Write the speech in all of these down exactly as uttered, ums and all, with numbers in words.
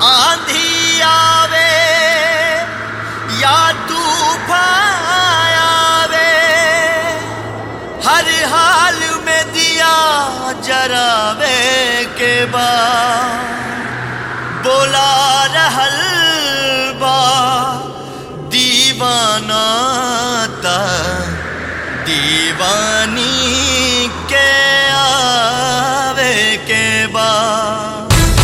आंधी आवे या तूफान आवे, हर हाल में दिया जरावे के बाद बोला रहल बा दीवाना ता दीवानी के आवे के बाद।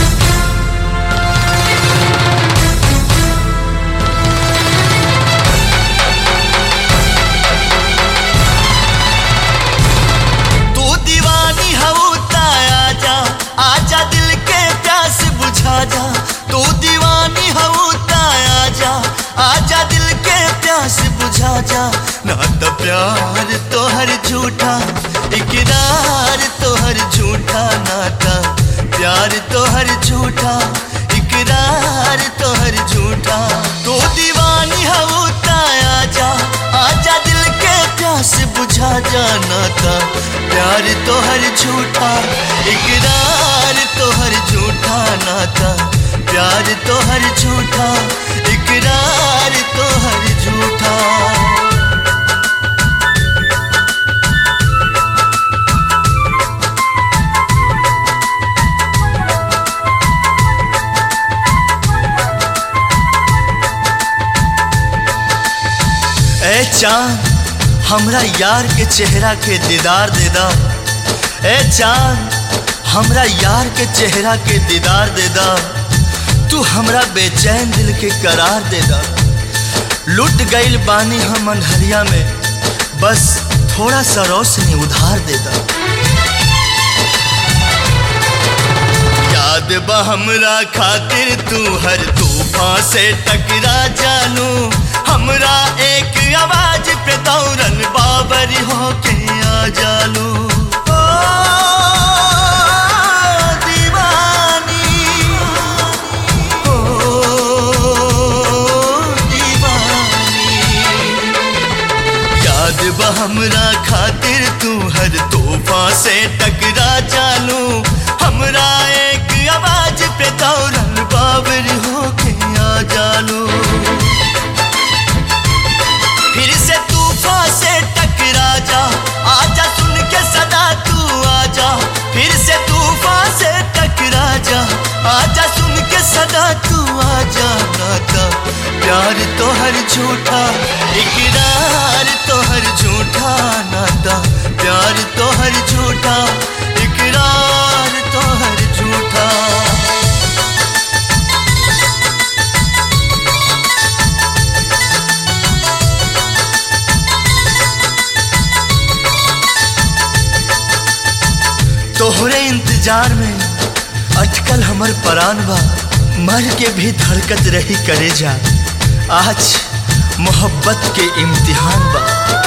आजा दिल के प्यास बुझा जा, तू दीवानी हो आजा, आजा दिल के प्यास बुझा जा। ना तो प्यार तोहर झूठा, इकरार तोहर झूठा, नाता प्यार तोहर झूठा, इकरार तोहर झूठा। तू दीवानी हो आजा, आजा दिल के प्यास बुझा जा। नाता प्यार तोहर झूठा, इकरार तोहर झूठा, नाता प्यार तोहर झूठा, इकरार तोहर झूठा। ए चांद हमरा यार के चेहरा के दीदार दे दा, ए चांद हमरा यार के चेहरा के दीदार दे दा। तू हमरा बेचैन दिल के करार दे दा। लुट गईल बानी हम अंधरिया में, बस थोड़ा सा रोशनी उधार दे दा। याद बा हमरा खातिर तू हर तूफान से टकरा जानू, हमरा एक आवाज पे दौड़ल बाबरी होके आ जालू। ओ दीवानी, ओ दीवानी, याद बा हमरा खातिर तू हर तूफान से टकरा जानू, हमरा एक आवाज पे दौड़ल बाबरी होके आ जालू। फिर से तूफान से टकरा जा, आजा सुन के सदा तू आजा। फिर से तूफान से टकरा जा, आजा सुन के सदा तू आजा। नाता प्यार तोहर झूठा, इकरार तोहर झूठा, नाता प्यार तोहर झूठा, इकरार तोहर झूठा। तोहरे इंतजार में अटकल हमर परान बा, मर के भी धड़कत रही करे जा। आज मोहब्बत के इम्तिहान बा।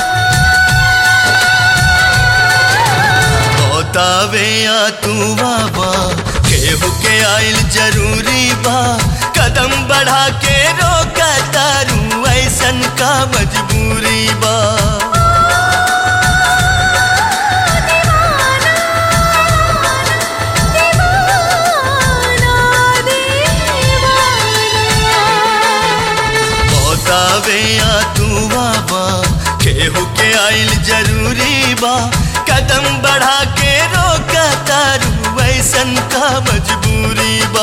बतावे या तू बाबा, केहू के आइल जरूरी बा। कदम बढ़ा के रोका तारू, ऐसन का मजबूरी बा। या तू बाबा, केहू के आइल जरूरी बा। कदम बढ़ा के रोका तारू, ऐसन का मजबूरी बा।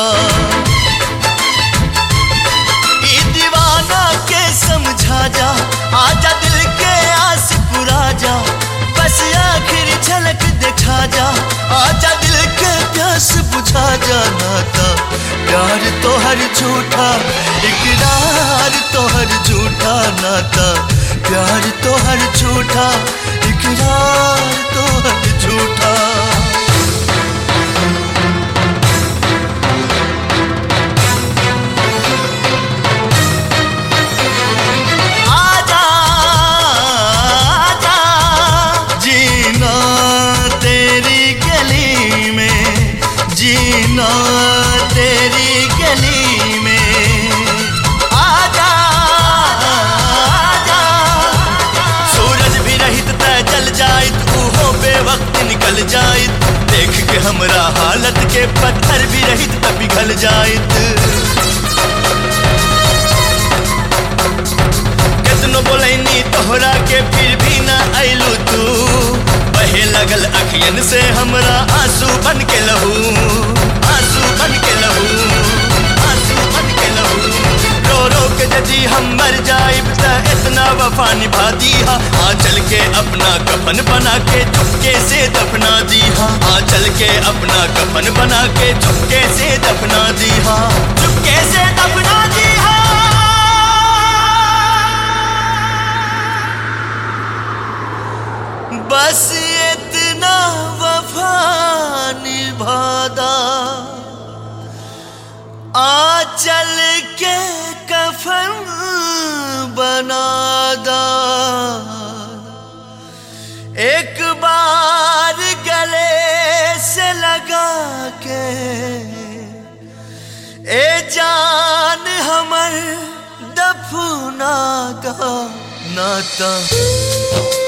ई दीवाना के समझा जा, आजा दिल के आस पुरा जा। बस आखिर झलक दिखा जा, आजा दिल के प्यास बुझा जा। नाता प्यार तोहर झूठा, इकरार तोहर झूठा, नाता प्यार तोहर झूठा, इकरार तोहर झूठा। आजा आजा जीना तेरी गली में, जीना तेरी गली में। आजा आजा, सूरज भी रहित त जल जाइत, ऊहो बेवक्त निकल जाइत। देख के हमरा हालत के पत्थर भी रहित त पिघल जाइत। हमरा के फिर भी ना अइलू तू। बहे लगल अखियन से हमरा आंसू बन के लहू, आंसू बन के लहू, आंसू बन के लहू। रो रो के यदि हम मर जाइब त इतना वफा निभा दीहा। आ चल के अपना कफन बना के चुपके से दफना दीहा। आ चल के अपना कफन बना के चुपके से दफना दीहा, चुपके से दफना दीहा। बस इतना वफा निभादा, आ चल के कफन बनादा। एक बार गले से लगा के ए जान हमर दफना का नाता।